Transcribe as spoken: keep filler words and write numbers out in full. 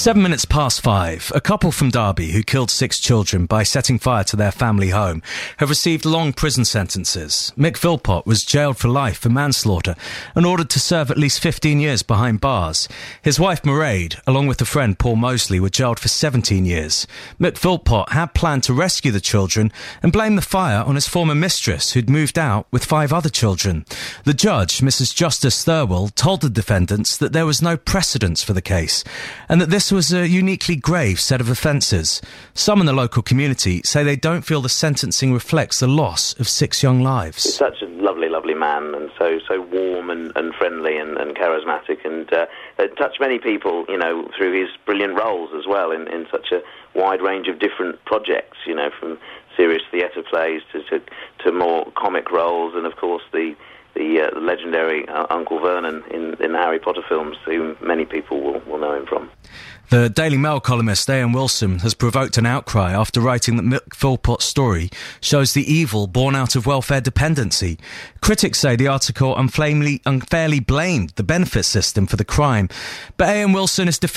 Seven minutes past five, a couple from Derby who killed six children by setting fire to their family home have received long prison sentences. Mick Philpott was jailed for life for manslaughter and ordered to serve at least fifteen years behind bars. His wife Mairead, along with a friend Paul Mosley, were jailed for seventeen years. Mick Philpott had planned to rescue the children and blame the fire on his former mistress, who'd moved out with five other children. The judge, Missus Justice Thirlwell, told the defendants that there was no precedence for the case and that this was a uniquely grave set of offences. Some in the local community say they don't feel the sentencing reflects the loss of six young lives. He's such a lovely, lovely man, and so so warm and, and friendly and, and charismatic, and uh, touched many people, you know, through his brilliant roles as well in, in such a wide range of different projects, you know, from serious theatre plays to, to, to more comic roles, and of course the the uh, legendary uh, Uncle Vernon in, in the Harry Potter films, who many people will, will know him from. The Daily Mail columnist Ian Wilson has provoked an outcry after writing that Mick Philpott's story shows the evil born out of welfare dependency. Critics say the article unfairly, unfairly blamed the benefit system for the crime, but Ian Wilson is defending